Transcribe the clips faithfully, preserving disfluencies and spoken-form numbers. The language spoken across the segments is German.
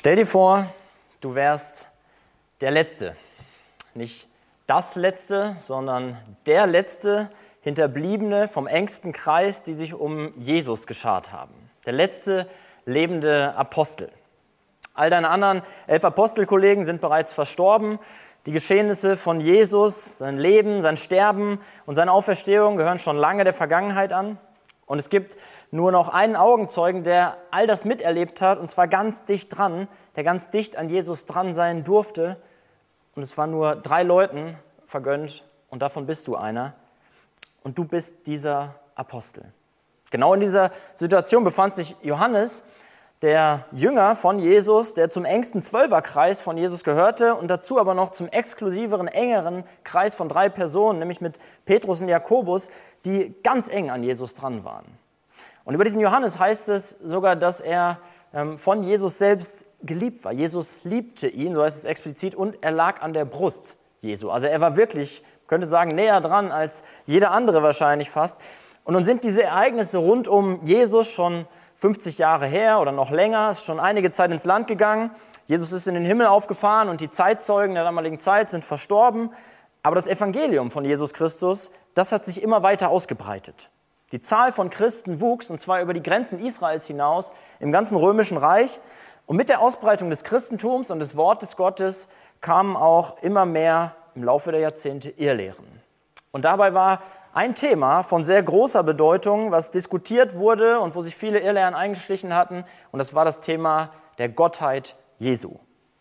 Stell dir vor, du wärst der Letzte. Nicht das Letzte, sondern der Letzte Hinterbliebene vom engsten Kreis, die sich um Jesus geschart haben. Der letzte lebende Apostel. All deine anderen elf Apostelkollegen sind bereits verstorben. Die Geschehnisse von Jesus, sein Leben, sein Sterben und seine Auferstehung gehören schon lange der Vergangenheit an. Und es gibt nur noch einen Augenzeugen, der all das miterlebt hat, und zwar ganz dicht dran, der ganz dicht an Jesus dran sein durfte. Und es war nur drei Leuten vergönnt, und davon bist du einer. Und du bist dieser Apostel. Genau in dieser Situation befand sich Johannes, der Jünger von Jesus, der zum engsten Zwölferkreis von Jesus gehörte und dazu aber noch zum exklusiveren, engeren Kreis von drei Personen, nämlich mit Petrus und Jakobus, die ganz eng an Jesus dran waren. Und über diesen Johannes heißt es sogar, dass er ähm, von Jesus selbst geliebt war. Jesus liebte ihn, so heißt es explizit, und er lag an der Brust Jesu. Also er war wirklich, könnte sagen, näher dran als jeder andere wahrscheinlich fast. Und nun sind diese Ereignisse rund um Jesus schon fünfzig Jahre her oder noch länger, ist schon einige Zeit ins Land gegangen. Jesus ist in den Himmel aufgefahren und die Zeitzeugen der damaligen Zeit sind verstorben. Aber das Evangelium von Jesus Christus, das hat sich immer weiter ausgebreitet. Die Zahl von Christen wuchs, und zwar über die Grenzen Israels hinaus, im ganzen römischen Reich. Und mit der Ausbreitung des Christentums und des Wortes Gottes kamen auch immer mehr im Laufe der Jahrzehnte Irrlehren. Und dabei war ein Thema von sehr großer Bedeutung, was diskutiert wurde und wo sich viele Irrlehren eingeschlichen hatten, und das war das Thema der Gottheit Jesu.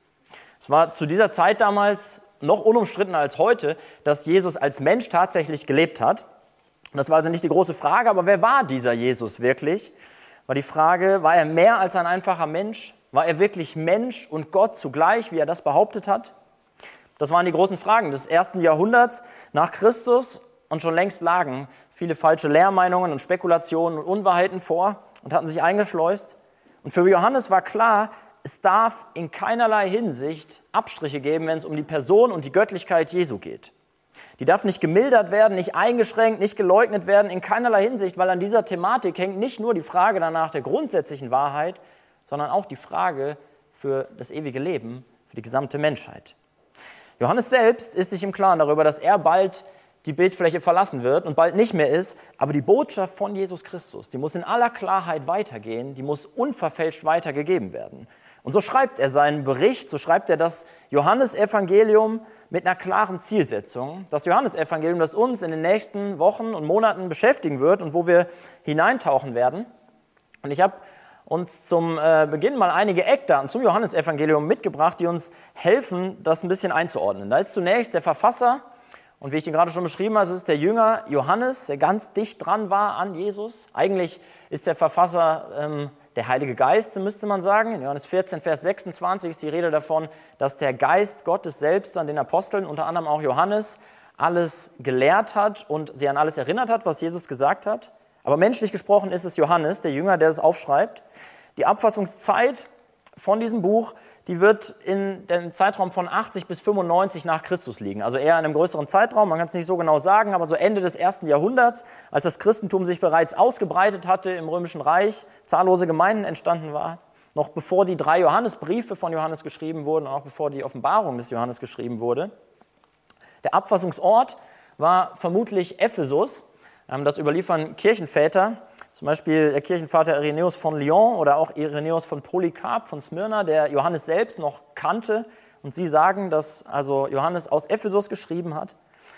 Es war zu dieser Zeit damals noch unumstrittener als heute, dass Jesus als Mensch tatsächlich gelebt hat. Und das war also nicht die große Frage, aber wer war dieser Jesus wirklich? War die Frage, war er mehr als ein einfacher Mensch? War er wirklich Mensch und Gott zugleich, wie er das behauptet hat? Das waren die großen Fragen des ersten Jahrhunderts nach Christus. Und schon längst lagen viele falsche Lehrmeinungen und Spekulationen und Unwahrheiten vor und hatten sich eingeschleust. Und für Johannes war klar, es darf in keinerlei Hinsicht Abstriche geben, wenn es um die Person und die Göttlichkeit Jesu geht. Die darf nicht gemildert werden, nicht eingeschränkt, nicht geleugnet werden, in keinerlei Hinsicht, weil an dieser Thematik hängt nicht nur die Frage danach der grundsätzlichen Wahrheit, sondern auch die Frage für das ewige Leben, für die gesamte Menschheit. Johannes selbst ist sich im Klaren darüber, dass er bald die Bildfläche verlassen wird und bald nicht mehr ist, aber die Botschaft von Jesus Christus, die muss in aller Klarheit weitergehen, die muss unverfälscht weitergegeben werden. Und so schreibt er seinen Bericht, so schreibt er das Johannesevangelium mit einer klaren Zielsetzung. Das Johannesevangelium, das uns in den nächsten Wochen und Monaten beschäftigen wird und wo wir hineintauchen werden. Und ich habe uns zum Beginn mal einige Eckdaten zum Johannesevangelium mitgebracht, die uns helfen, das ein bisschen einzuordnen. Da ist zunächst der Verfasser. Und wie ich ihn gerade schon beschrieben habe, es ist der Jünger Johannes, der ganz dicht dran war an Jesus. Eigentlich ist der Verfasser ähm, der Heilige Geist, müsste man sagen. In Johannes vierzehn, Vers sechsundzwanzig ist die Rede davon, dass der Geist Gottes selbst an den Aposteln, unter anderem auch Johannes, alles gelehrt hat und sie an alles erinnert hat, was Jesus gesagt hat. Aber menschlich gesprochen ist es Johannes, der Jünger, der das aufschreibt. Die Abfassungszeit von diesem Buch, die wird in dem Zeitraum von achtzig bis fünfundneunzig nach Christus liegen. Also eher in einem größeren Zeitraum, man kann es nicht so genau sagen, aber so Ende des ersten Jahrhunderts, als das Christentum sich bereits ausgebreitet hatte im Römischen Reich, zahllose Gemeinden entstanden war, noch bevor die drei Johannesbriefe von Johannes geschrieben wurden, auch bevor die Offenbarung des Johannes geschrieben wurde. Der Abfassungsort war vermutlich Ephesus. Das überliefern Kirchenväter, zum Beispiel der Kirchenvater Irenäus von Lyon oder auch Irenäus von Polycarp von Smyrna, der Johannes selbst noch kannte. Und sie sagen, dass also Johannes aus Ephesus geschrieben hat.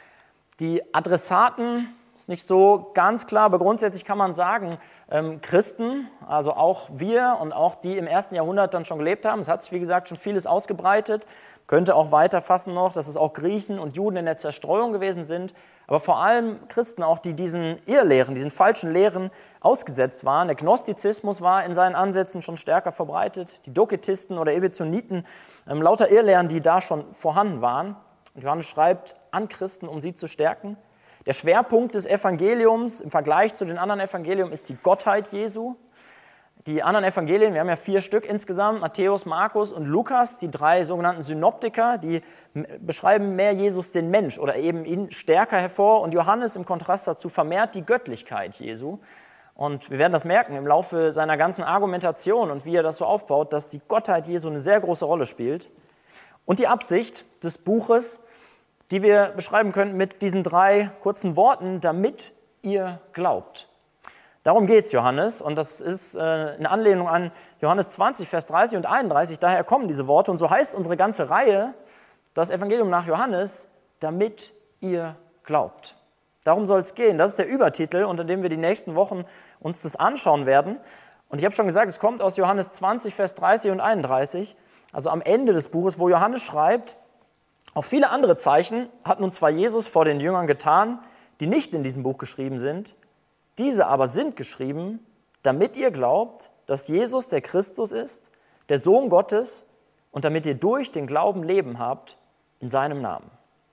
Die Adressaten ist nicht so ganz klar, aber grundsätzlich kann man sagen, ähm, Christen, also auch wir und auch die im ersten Jahrhundert dann schon gelebt haben. Es hat sich, wie gesagt, schon vieles ausgebreitet. Könnte auch weiterfassen noch, dass es auch Griechen und Juden in der Zerstreuung gewesen sind. Aber vor allem Christen auch, die diesen Irrlehren, diesen falschen Lehren ausgesetzt waren. Der Gnostizismus war in seinen Ansätzen schon stärker verbreitet. Die Doketisten oder Ebezoniten, ähm, lauter Irrlehren, die da schon vorhanden waren. Und Johannes schreibt an Christen, um sie zu stärken. Der Schwerpunkt des Evangeliums im Vergleich zu den anderen Evangelien ist die Gottheit Jesu. Die anderen Evangelien, wir haben ja vier Stück insgesamt, Matthäus, Markus und Lukas, die drei sogenannten Synoptiker, die beschreiben mehr Jesus den Mensch oder eben ihn stärker hervor. Und Johannes im Kontrast dazu vermehrt die Göttlichkeit Jesu. Und wir werden das merken im Laufe seiner ganzen Argumentation und wie er das so aufbaut, dass die Gottheit Jesu eine sehr große Rolle spielt. Und die Absicht des Buches, die wir beschreiben könnten mit diesen drei kurzen Worten, damit ihr glaubt. Darum geht es Johannes und das ist eine Anlehnung an Johannes zwanzig, Vers dreißig und einunddreißig. Daher kommen diese Worte und so heißt unsere ganze Reihe, das Evangelium nach Johannes, damit ihr glaubt. Darum soll es gehen. Das ist der Übertitel, unter dem wir die nächsten Wochen uns das anschauen werden. Und ich habe schon gesagt, es kommt aus Johannes zwanzig, Vers dreißig und einunddreißig, also am Ende des Buches, wo Johannes schreibt, auch viele andere Zeichen hat nun zwar Jesus vor den Jüngern getan, die nicht in diesem Buch geschrieben sind, diese aber sind geschrieben, damit ihr glaubt, dass Jesus der Christus ist, der Sohn Gottes, und damit ihr durch den Glauben Leben habt in seinem Namen.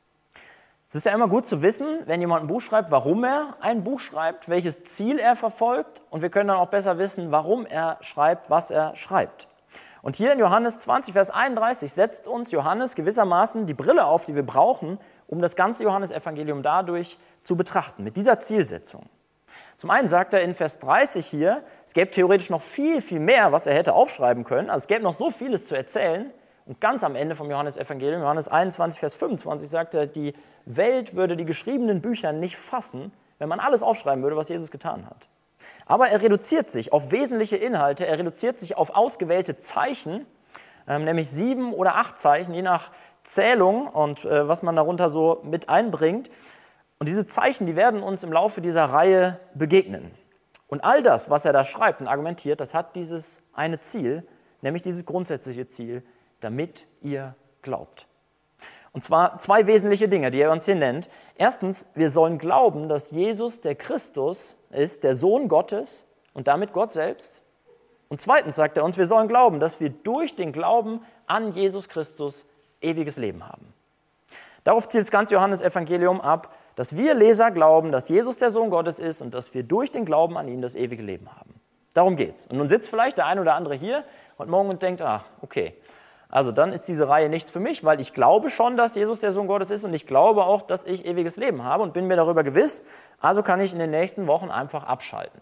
Es ist ja immer gut zu wissen, wenn jemand ein Buch schreibt, warum er ein Buch schreibt, welches Ziel er verfolgt, und wir können dann auch besser wissen, warum er schreibt, was er schreibt. Und hier in Johannes zwanzig, Vers einunddreißig setzt uns Johannes gewissermaßen die Brille auf, die wir brauchen, um das ganze Johannesevangelium dadurch zu betrachten, mit dieser Zielsetzung. Zum einen sagt er in Vers dreißig hier, es gäbe theoretisch noch viel, viel mehr, was er hätte aufschreiben können. Also es gäbe noch so vieles zu erzählen. Und ganz am Ende vom Johannesevangelium, Johannes einundzwanzig, Vers fünfundzwanzig, sagt er, die Welt würde die geschriebenen Bücher nicht fassen, wenn man alles aufschreiben würde, was Jesus getan hat. Aber er reduziert sich auf wesentliche Inhalte, er reduziert sich auf ausgewählte Zeichen, ähm, nämlich sieben oder acht Zeichen, je nach Zählung und äh, was man darunter so mit einbringt. Und diese Zeichen, die werden uns im Laufe dieser Reihe begegnen. Und all das, was er da schreibt und argumentiert, das hat dieses eine Ziel, nämlich dieses grundsätzliche Ziel, damit ihr glaubt. Und zwar zwei wesentliche Dinge, die er uns hier nennt. Erstens, wir sollen glauben, dass Jesus der Christus ist, der Sohn Gottes und damit Gott selbst. Und zweitens sagt er uns, wir sollen glauben, dass wir durch den Glauben an Jesus Christus ewiges Leben haben. Darauf zielt das ganze Johannesevangelium ab, dass wir Leser glauben, dass Jesus der Sohn Gottes ist und dass wir durch den Glauben an ihn das ewige Leben haben. Darum geht's. Und nun sitzt vielleicht der ein oder andere hier heute Morgen und denkt, ah, okay, also dann ist diese Reihe nichts für mich, weil ich glaube schon, dass Jesus der Sohn Gottes ist und ich glaube auch, dass ich ewiges Leben habe und bin mir darüber gewiss, also kann ich in den nächsten Wochen einfach abschalten.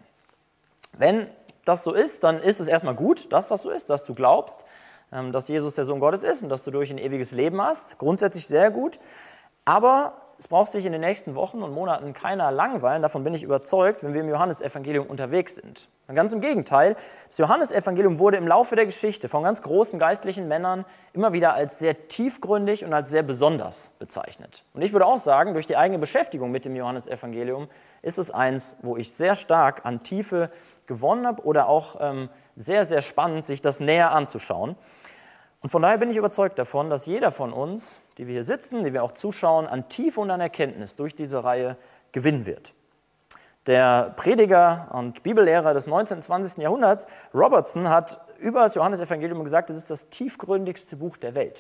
Wenn das so ist, dann ist es erstmal gut, dass das so ist, dass du glaubst, dass Jesus der Sohn Gottes ist und dass du durch ein ewiges Leben hast. Grundsätzlich sehr gut, aber es braucht sich in den nächsten Wochen und Monaten keiner langweilen, davon bin ich überzeugt, wenn wir im Johannesevangelium unterwegs sind. Und ganz im Gegenteil, das Johannesevangelium wurde im Laufe der Geschichte von ganz großen geistlichen Männern immer wieder als sehr tiefgründig und als sehr besonders bezeichnet. Und ich würde auch sagen, durch die eigene Beschäftigung mit dem Johannesevangelium ist es eins, wo ich sehr stark an Tiefe gewonnen habe oder auch ähm, sehr, sehr spannend, sich das näher anzuschauen. Und von daher bin ich überzeugt davon, dass jeder von uns, die wir hier sitzen, die wir auch zuschauen, an Tiefe und an Erkenntnis durch diese Reihe gewinnen wird. Der Prediger und Bibellehrer des neunzehnten und zwanzigsten Jahrhunderts, Robertson, hat über das Johannesevangelium gesagt, es ist das tiefgründigste Buch der Welt.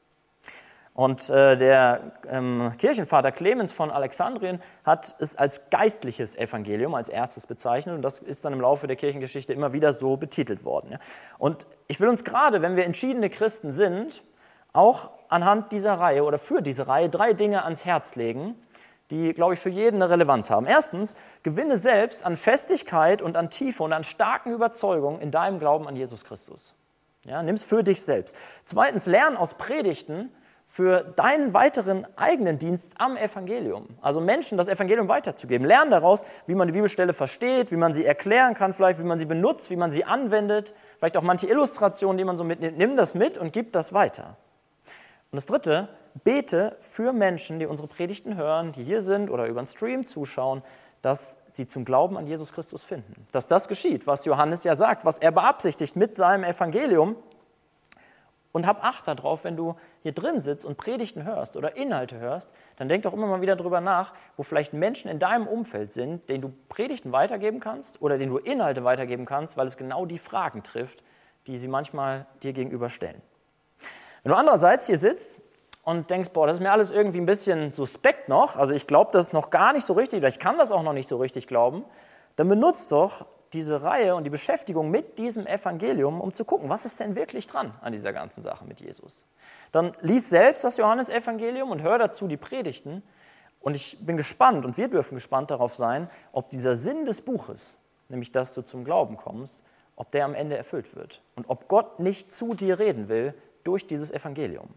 Und äh, der ähm, Kirchenvater Clemens von Alexandrien hat es als geistliches Evangelium als erstes bezeichnet und das ist dann im Laufe der Kirchengeschichte immer wieder so betitelt worden. Ja. Und ich will uns gerade, wenn wir entschiedene Christen sind, auch anhand dieser Reihe oder für diese Reihe drei Dinge ans Herz legen, die, glaube ich, für jeden eine Relevanz haben. Erstens, gewinne selbst an Festigkeit und an Tiefe und an starken Überzeugungen in deinem Glauben an Jesus Christus. Ja, nimm es für dich selbst. Zweitens, lern aus Predigten für deinen weiteren eigenen Dienst am Evangelium. Also Menschen das Evangelium weiterzugeben. Lern daraus, wie man die Bibelstelle versteht, wie man sie erklären kann, vielleicht wie man sie benutzt, wie man sie anwendet, vielleicht auch manche Illustrationen, die man so mitnimmt. Nimm das mit und gib das weiter. Und das Dritte, bete für Menschen, die unsere Predigten hören, die hier sind oder über den Stream zuschauen, dass sie zum Glauben an Jesus Christus finden. Dass das geschieht, was Johannes ja sagt, was er beabsichtigt mit seinem Evangelium. Und hab Acht darauf, wenn du hier drin sitzt und Predigten hörst oder Inhalte hörst, dann denk doch immer mal wieder drüber nach, wo vielleicht Menschen in deinem Umfeld sind, denen du Predigten weitergeben kannst oder denen du Inhalte weitergeben kannst, weil es genau die Fragen trifft, die sie manchmal dir gegenüber stellen. Wenn du andererseits hier sitzt und denkst, boah, das ist mir alles irgendwie ein bisschen suspekt noch, also ich glaube das noch gar nicht so richtig oder ich kann das auch noch nicht so richtig glauben, dann benutzt doch diese Reihe und die Beschäftigung mit diesem Evangelium, um zu gucken, was ist denn wirklich dran an dieser ganzen Sache mit Jesus. Dann lies selbst das Johannesevangelium und hör dazu die Predigten und ich bin gespannt und wir dürfen gespannt darauf sein, ob dieser Sinn des Buches nämlich dass du zum Glauben kommst, ob der am Ende erfüllt wird und ob Gott nicht zu dir reden will durch dieses Evangelium.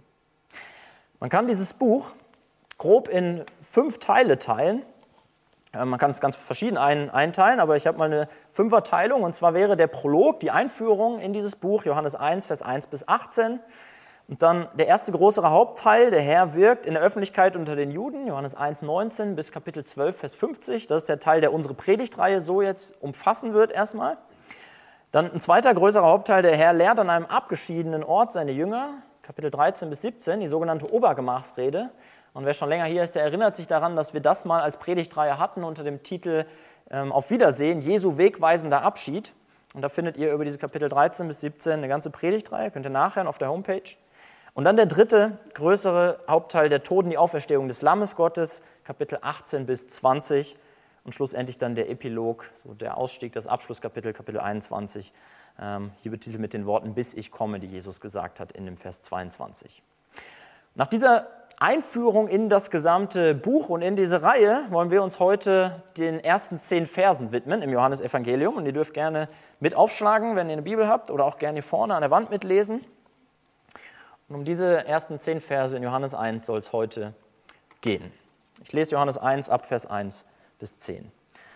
Man kann dieses Buch grob in fünf Teile teilen. Man kann es ganz verschieden ein, einteilen, aber ich habe mal eine Fünferteilung, und zwar wäre der Prolog, die Einführung in dieses Buch, Johannes eins, Vers eins bis achtzehn. Und dann der erste größere Hauptteil, der Herr wirkt in der Öffentlichkeit unter den Juden, Johannes eins, neunzehn bis Kapitel zwölf, Vers fünfzig. Das ist der Teil, der unsere Predigtreihe so jetzt umfassen wird erstmal. Dann ein zweiter größerer Hauptteil, der Herr lehrt an einem abgeschiedenen Ort seine Jünger, Kapitel dreizehn bis siebzehn, die sogenannte Obergemachsrede. Und wer schon länger hier ist, der erinnert sich daran, dass wir das mal als Predigtreihe hatten unter dem Titel ähm, Auf Wiedersehen, Jesu wegweisender Abschied. Und da findet ihr über diese Kapitel dreizehn bis siebzehn eine ganze Predigtreihe, könnt ihr nachhören auf der Homepage. Und dann der dritte, größere Hauptteil, der Tod und die Auferstehung des Lammes Gottes, Kapitel achtzehn bis zwanzig. Und schlussendlich dann der Epilog, so der Ausstieg, das Abschlusskapitel, Kapitel einundzwanzig. Ähm, hier betitelt mit den Worten, bis ich komme, die Jesus gesagt hat in dem Vers zweiundzwanzig. Nach dieser Einführung in das gesamte Buch und in diese Reihe wollen wir uns heute den ersten zehn Versen widmen im Johannesevangelium. Und ihr dürft gerne mit aufschlagen, wenn ihr eine Bibel habt, oder auch gerne hier vorne an der Wand mitlesen. Und um diese ersten zehn Verse in Johannes eins soll es heute gehen. Ich lese Johannes eins ab Vers eins bis zehn.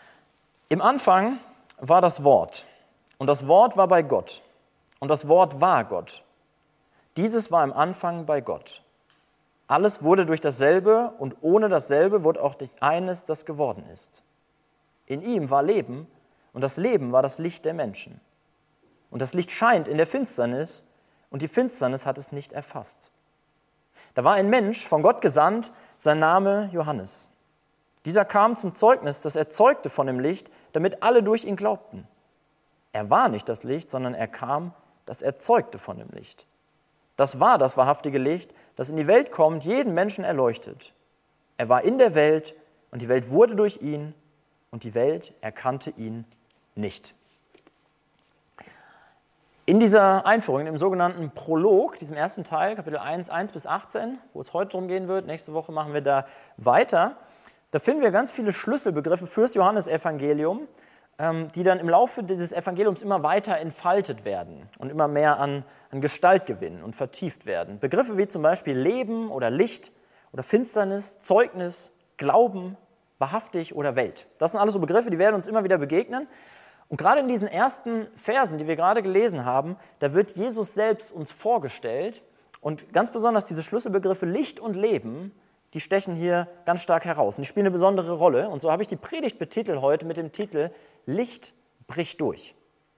Im Anfang war das Wort, und das Wort war bei Gott, und das Wort war Gott. Dieses war im Anfang bei Gott. Alles wurde durch dasselbe, und ohne dasselbe wurde auch nicht eines, das geworden ist. In ihm war Leben, und das Leben war das Licht der Menschen. Und das Licht scheint in der Finsternis, und die Finsternis hat es nicht erfasst. Da war ein Mensch, von Gott gesandt, sein Name Johannes. Dieser kam zum Zeugnis, das er zeugte von dem Licht, damit alle durch ihn glaubten. Er war nicht das Licht, sondern er kam, das er zeugte von dem Licht. Das war das wahrhaftige Licht, das in die Welt kommt, jeden Menschen erleuchtet. Er war in der Welt, und die Welt wurde durch ihn, und die Welt erkannte ihn nicht. In dieser Einführung, im sogenannten Prolog, diesem ersten Teil, Kapitel eins, eins bis achtzehn, wo es heute darum gehen wird, nächste Woche machen wir da weiter, da finden wir ganz viele Schlüsselbegriffe fürs Johannesevangelium, die dann im Laufe dieses Evangeliums immer weiter entfaltet werden und immer mehr an, an Gestalt gewinnen und vertieft werden. Begriffe wie zum Beispiel Leben oder Licht oder Finsternis, Zeugnis, Glauben, wahrhaftig oder Welt. Das sind alles so Begriffe, die werden uns immer wieder begegnen. Und gerade in diesen ersten Versen, die wir gerade gelesen haben, da wird Jesus selbst uns vorgestellt. Und ganz besonders diese Schlüsselbegriffe Licht und Leben, die stechen hier ganz stark heraus. Und die spielen eine besondere Rolle. Und so habe ich die Predigt betitelt heute mit dem Titel Licht bricht durch.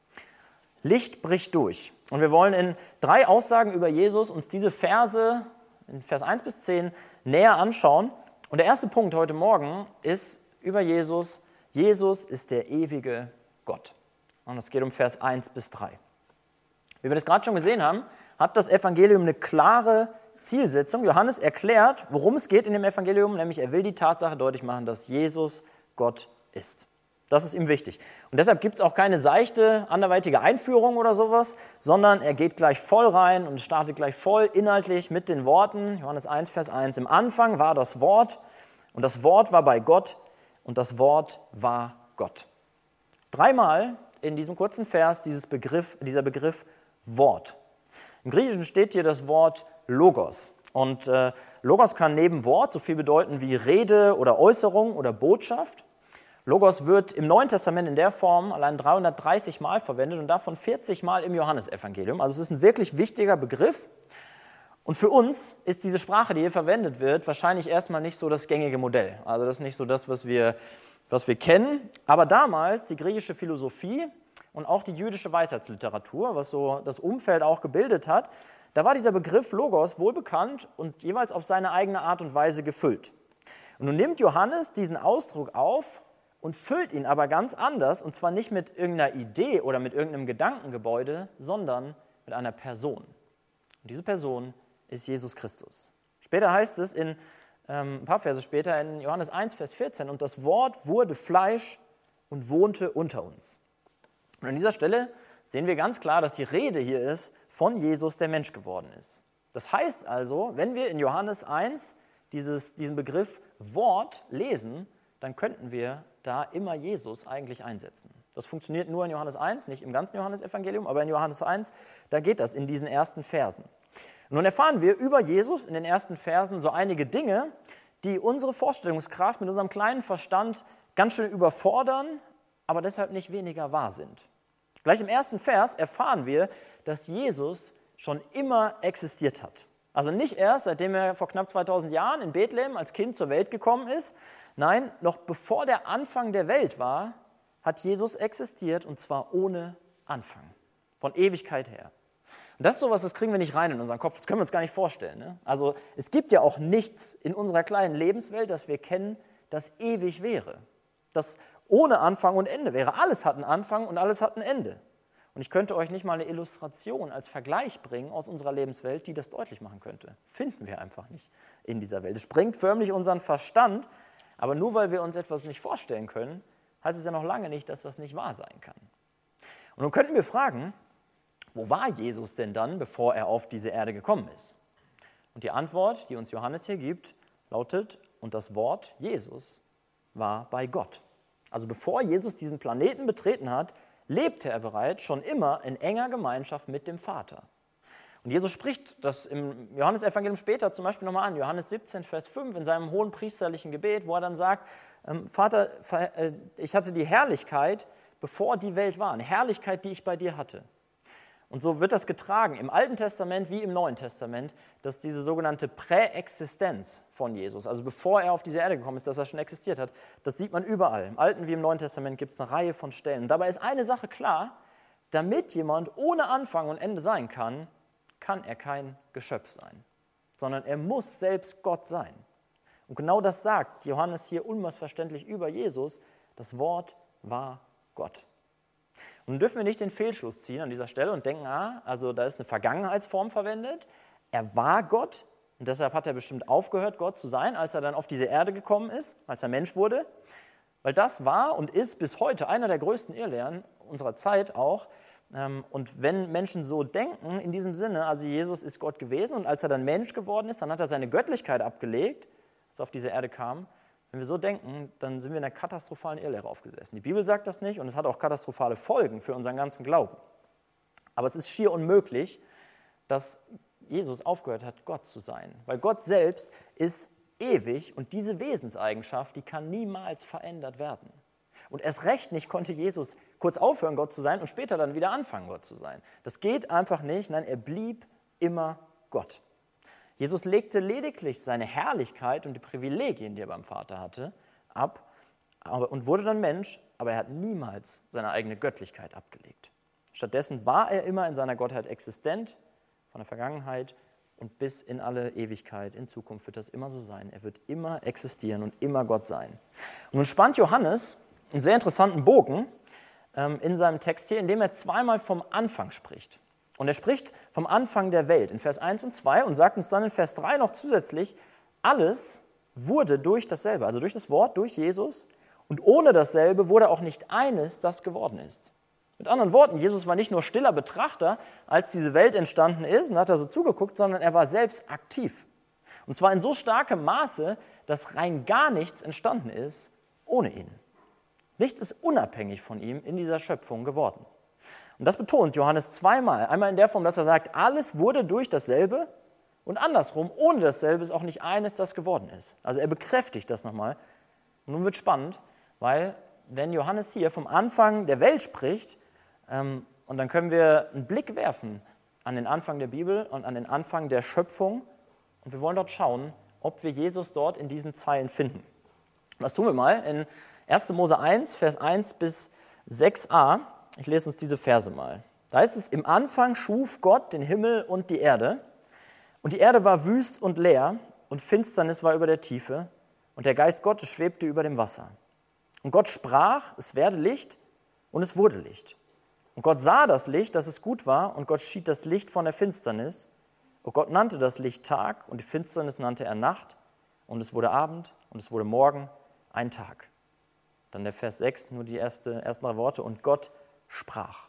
Licht bricht durch. Und wir wollen in drei Aussagen über Jesus uns diese Verse, in Vers eins bis zehn, näher anschauen. Und der erste Punkt heute Morgen ist über Jesus. Jesus ist der ewige Gott. Und es geht um Vers eins bis drei. Wie wir das gerade schon gesehen haben, hat das Evangelium eine klare Zielsetzung. Johannes erklärt, worum es geht in dem Evangelium, nämlich er will die Tatsache deutlich machen, dass Jesus Gott ist. Das ist ihm wichtig. Und deshalb gibt es auch keine seichte, anderweitige Einführung oder sowas, sondern er geht gleich voll rein und startet gleich voll inhaltlich mit den Worten, Johannes eins, Vers eins, im Anfang war das Wort, und das Wort war bei Gott, und das Wort war Gott. Dreimal in diesem kurzen Vers dieses Begriff, dieser Begriff Wort. Im Griechischen steht hier das Wort Logos. Und äh, Logos kann neben Wort so viel bedeuten wie Rede oder Äußerung oder Botschaft. Logos wird im Neuen Testament in der Form allein dreihundertdreißig Mal verwendet und davon vierzig Mal im Johannesevangelium. Also es ist ein wirklich wichtiger Begriff. Und für uns ist diese Sprache, die hier verwendet wird, wahrscheinlich erstmal nicht so das gängige Modell. Also das ist nicht so das, was wir, was wir kennen. Aber damals die griechische Philosophie und auch die jüdische Weisheitsliteratur, was so das Umfeld auch gebildet hat, da war dieser Begriff Logos wohlbekannt und jeweils auf seine eigene Art und Weise gefüllt. Und nun nimmt Johannes diesen Ausdruck auf und füllt ihn aber ganz anders, und zwar nicht mit irgendeiner Idee oder mit irgendeinem Gedankengebäude, sondern mit einer Person. Und diese Person ist Jesus Christus. Später heißt es, in, ähm, ein paar Verse später, in Johannes eins, Vers vierzehn, und das Wort wurde Fleisch und wohnte unter uns. Und an dieser Stelle sehen wir ganz klar, dass die Rede hier ist von Jesus, der Mensch geworden ist. Das heißt also, wenn wir in Johannes eins dieses, diesen Begriff Wort lesen, dann könnten wir da immer Jesus eigentlich einsetzen. Das funktioniert nur in Johannes eins, nicht im ganzen Johannesevangelium, aber in Johannes eins, da geht das in diesen ersten Versen. Nun erfahren wir über Jesus in den ersten Versen so einige Dinge, die unsere Vorstellungskraft mit unserem kleinen Verstand ganz schön überfordern, aber deshalb nicht weniger wahr sind. Gleich im ersten Vers erfahren wir, dass Jesus schon immer existiert hat. Also nicht erst, seitdem er vor knapp zweitausend Jahren in Bethlehem als Kind zur Welt gekommen ist. Nein, noch bevor der Anfang der Welt war, hat Jesus existiert, und zwar ohne Anfang, von Ewigkeit her. Und das ist sowas, das kriegen wir nicht rein in unseren Kopf, das können wir uns gar nicht vorstellen. Ne? Also es gibt ja auch nichts in unserer kleinen Lebenswelt, das wir kennen, das ewig wäre, das ohne Anfang und Ende wäre. Alles hat einen Anfang und alles hat ein Ende. Und ich könnte euch nicht mal eine Illustration als Vergleich bringen aus unserer Lebenswelt, die das deutlich machen könnte. Finden wir einfach nicht in dieser Welt. Es sprengt förmlich unseren Verstand, aber nur weil wir uns etwas nicht vorstellen können, heißt es ja noch lange nicht, dass das nicht wahr sein kann. Und nun könnten wir fragen, wo war Jesus denn dann, bevor er auf diese Erde gekommen ist? Und die Antwort, die uns Johannes hier gibt, lautet, und das Wort Jesus war bei Gott. Also bevor Jesus diesen Planeten betreten hat, lebte er bereits schon immer in enger Gemeinschaft mit dem Vater. Und Jesus spricht das im Johannesevangelium später zum Beispiel nochmal an, Johannes siebzehn, Vers fünf, in seinem hohen priesterlichen Gebet, wo er dann sagt, Vater, ich hatte die Herrlichkeit, bevor die Welt war, eine Herrlichkeit, die ich bei dir hatte. Und so wird das getragen im Alten Testament wie im Neuen Testament, dass diese sogenannte Präexistenz von Jesus, also bevor er auf diese Erde gekommen ist, dass er schon existiert hat, das sieht man überall. Im Alten wie im Neuen Testament gibt es eine Reihe von Stellen. Und dabei ist eine Sache klar, damit jemand ohne Anfang und Ende sein kann, kann er kein Geschöpf sein, sondern er muss selbst Gott sein. Und genau das sagt Johannes hier unmissverständlich über Jesus, das Wort war Gott. Und nun dürfen wir nicht den Fehlschluss ziehen an dieser Stelle und denken, ah, also da ist eine Vergangenheitsform verwendet. Er war Gott und deshalb hat er bestimmt aufgehört, Gott zu sein, als er dann auf diese Erde gekommen ist, als er Mensch wurde. Weil das war und ist bis heute einer der größten Irrlehren unserer Zeit auch. Und wenn Menschen so denken, in diesem Sinne, also Jesus ist Gott gewesen und als er dann Mensch geworden ist, dann hat er seine Göttlichkeit abgelegt, als er auf diese Erde kam. Wenn wir so denken, dann sind wir in einer katastrophalen Irrlehre aufgesessen. Die Bibel sagt das nicht und es hat auch katastrophale Folgen für unseren ganzen Glauben. Aber es ist schier unmöglich, dass Jesus aufgehört hat, Gott zu sein. Weil Gott selbst ist ewig und diese Wesenseigenschaft, die kann niemals verändert werden. Und erst recht nicht konnte Jesus kurz aufhören, Gott zu sein und später dann wieder anfangen, Gott zu sein. Das geht einfach nicht, nein, er blieb immer Gott. Jesus legte lediglich seine Herrlichkeit und die Privilegien, die er beim Vater hatte, ab und wurde dann Mensch, aber er hat niemals seine eigene Göttlichkeit abgelegt. Stattdessen war er immer in seiner Gottheit existent, von der Vergangenheit und bis in alle Ewigkeit. In Zukunft wird das immer so sein. Er wird immer existieren und immer Gott sein. Und nun spannt Johannes einen sehr interessanten Bogen ähm, in seinem Text hier, in dem er zweimal vom Anfang spricht. Und er spricht vom Anfang der Welt in Vers eins und zwei und sagt uns dann in Vers drei noch zusätzlich, alles wurde durch dasselbe, also durch das Wort, durch Jesus, und ohne dasselbe wurde auch nicht eines, das geworden ist. Mit anderen Worten, Jesus war nicht nur stiller Betrachter, als diese Welt entstanden ist und hat da so zugeguckt, sondern er war selbst aktiv. Und zwar in so starkem Maße, dass rein gar nichts entstanden ist ohne ihn. Nichts ist unabhängig von ihm in dieser Schöpfung geworden. Und das betont Johannes zweimal. Einmal in der Form, dass er sagt, alles wurde durch dasselbe und andersrum, ohne dasselbe ist auch nicht eines, das geworden ist. Also er bekräftigt das nochmal. Und nun wird spannend, weil wenn Johannes hier vom Anfang der Welt spricht, ähm, und dann können wir einen Blick werfen an den Anfang der Bibel und an den Anfang der Schöpfung und wir wollen dort schauen, ob wir Jesus dort in diesen Zeilen finden. Und das tun wir mal in erster Mose eins, Vers eins bis sechs a. Ich lese uns diese Verse mal. Da heißt es, im Anfang schuf Gott den Himmel und die Erde. Und die Erde war wüst und leer und Finsternis war über der Tiefe und der Geist Gottes schwebte über dem Wasser. Und Gott sprach, es werde Licht und es wurde Licht. Und Gott sah das Licht, dass es gut war und Gott schied das Licht von der Finsternis. Und Gott nannte das Licht Tag und die Finsternis nannte er Nacht. Und es wurde Abend und es wurde Morgen, ein Tag. Dann der Vers sechs, nur die erste, ersten drei Worte. Und Gott sprach.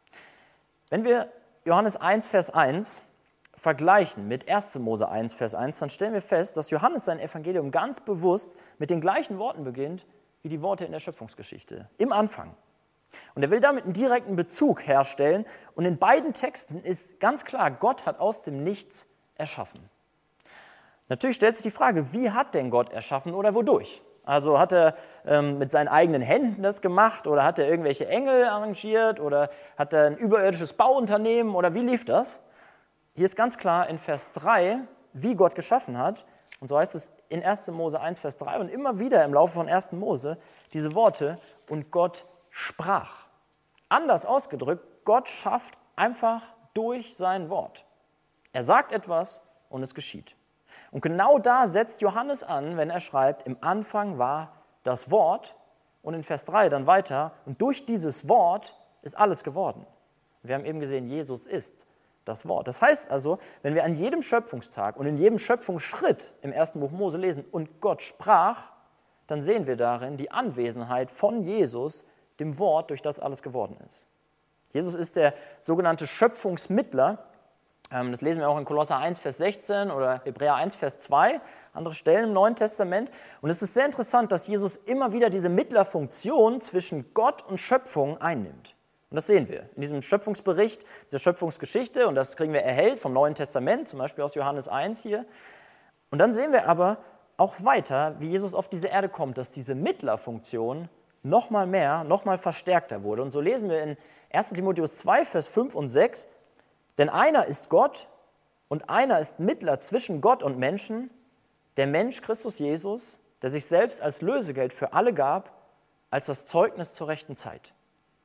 Wenn wir Johannes eins, Vers eins vergleichen mit erster Mose eins, Vers eins, dann stellen wir fest, dass Johannes sein Evangelium ganz bewusst mit den gleichen Worten beginnt, wie die Worte in der Schöpfungsgeschichte. Im Anfang. Und er will damit einen direkten Bezug herstellen. Und in beiden Texten ist ganz klar, Gott hat aus dem Nichts erschaffen. Natürlich stellt sich die Frage, wie hat denn Gott erschaffen oder wodurch? Also hat er ähm, mit seinen eigenen Händen das gemacht oder hat er irgendwelche Engel arrangiert oder hat er ein überirdisches Bauunternehmen oder wie lief das? Hier ist ganz klar in Vers drei, wie Gott geschaffen hat. Und so heißt es in erster Mose eins, Vers drei und immer wieder im Laufe von erster Mose diese Worte, und Gott sprach. Anders ausgedrückt, Gott schafft einfach durch sein Wort. Er sagt etwas und es geschieht. Und genau da setzt Johannes an, wenn er schreibt, im Anfang war das Wort und in Vers drei dann weiter, und durch dieses Wort ist alles geworden. Wir haben eben gesehen, Jesus ist das Wort. Das heißt also, wenn wir an jedem Schöpfungstag und in jedem Schöpfungsschritt im ersten Buch Mose lesen, und Gott sprach, dann sehen wir darin die Anwesenheit von Jesus, dem Wort, durch das alles geworden ist. Jesus ist der sogenannte Schöpfungsmittler. Das lesen wir auch in Kolosser eins, Vers sechzehn oder Hebräer eins, Vers zwei, andere Stellen im Neuen Testament. Und es ist sehr interessant, dass Jesus immer wieder diese Mittlerfunktion zwischen Gott und Schöpfung einnimmt. Und das sehen wir in diesem Schöpfungsbericht, dieser Schöpfungsgeschichte. Und das kriegen wir erhellt vom Neuen Testament, zum Beispiel aus Johannes eins hier. Und dann sehen wir aber auch weiter, wie Jesus auf diese Erde kommt, dass diese Mittlerfunktion noch mal mehr, noch mal verstärkter wurde. Und so lesen wir in erster Timotheus zwei, Vers fünf und sechs, denn einer ist Gott und einer ist Mittler zwischen Gott und Menschen, der Mensch Christus Jesus, der sich selbst als Lösegeld für alle gab, als das Zeugnis zur rechten Zeit.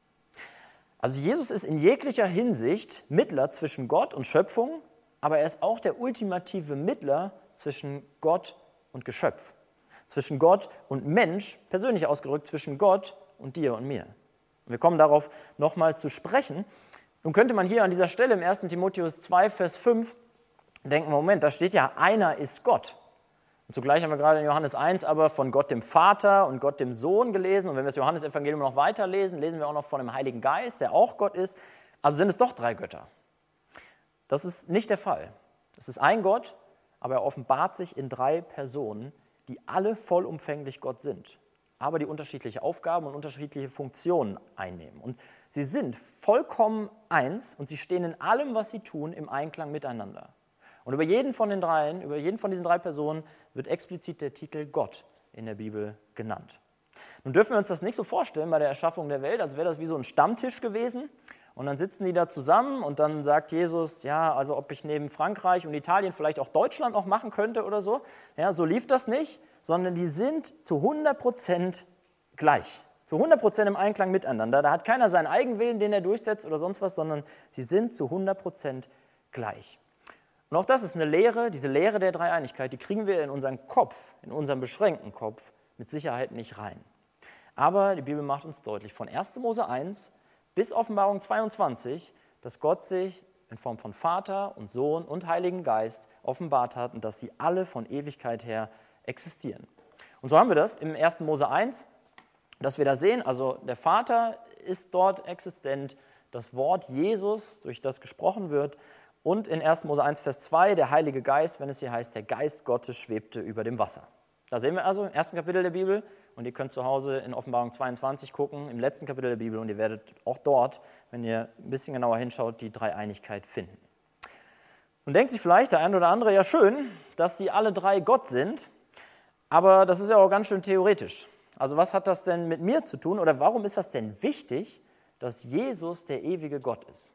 Also Jesus ist in jeglicher Hinsicht Mittler zwischen Gott und Schöpfung, aber er ist auch der ultimative Mittler zwischen Gott und Geschöpf. Zwischen Gott und Mensch, persönlich ausgedrückt, zwischen Gott und dir und mir. Und wir kommen darauf nochmal zu sprechen. Nun könnte man hier an dieser Stelle im ersten Timotheus zwei, Vers fünf denken, Moment, da steht ja, einer ist Gott. Und zugleich haben wir gerade in Johannes eins aber von Gott dem Vater und Gott dem Sohn gelesen. Und wenn wir das Johannesevangelium noch weiterlesen, lesen wir auch noch von dem Heiligen Geist, der auch Gott ist. Also sind es doch drei Götter. Das ist nicht der Fall. Es ist ein Gott, aber er offenbart sich in drei Personen, die alle vollumfänglich Gott sind, aber die unterschiedliche Aufgaben und unterschiedliche Funktionen einnehmen. Und sie sind vollkommen eins und sie stehen in allem, was sie tun, im Einklang miteinander. Und über jeden von den dreien, über jeden von diesen drei Personen wird explizit der Titel Gott in der Bibel genannt. Nun dürfen wir uns das nicht so vorstellen bei der Erschaffung der Welt, als wäre das wie so ein Stammtisch gewesen. Und dann sitzen die da zusammen und dann sagt Jesus, ja, also ob ich neben Frankreich und Italien vielleicht auch Deutschland noch machen könnte oder so. Ja, so lief das nicht, sondern die sind zu hundert Prozent gleich, zu hundert Prozent im Einklang miteinander. Da hat keiner seinen Eigenwillen, den er durchsetzt oder sonst was, sondern sie sind zu hundert Prozent gleich. Und auch das ist eine Lehre, diese Lehre der Dreieinigkeit, die kriegen wir in unseren Kopf, in unseren beschränkten Kopf mit Sicherheit nicht rein. Aber die Bibel macht uns deutlich, von erster Mose eins bis Offenbarung zweiundzwanzig, dass Gott sich in Form von Vater und Sohn und Heiligen Geist offenbart hat und dass sie alle von Ewigkeit her existieren. Und so haben wir das im erster Mose eins, dass wir da sehen, also der Vater ist dort existent, das Wort Jesus, durch das gesprochen wird, und in erster Mose eins, Vers zwei, der Heilige Geist, wenn es hier heißt, der Geist Gottes schwebte über dem Wasser. Da sehen wir also im ersten Kapitel der Bibel, und ihr könnt zu Hause in Offenbarung zweiundzwanzig gucken, im letzten Kapitel der Bibel, und ihr werdet auch dort, wenn ihr ein bisschen genauer hinschaut, die Dreieinigkeit finden. Und denkt sich vielleicht der eine oder andere, ja schön, dass sie alle drei Gott sind, aber das ist ja auch ganz schön theoretisch. Also was hat das denn mit mir zu tun, oder warum ist das denn wichtig, dass Jesus der ewige Gott ist?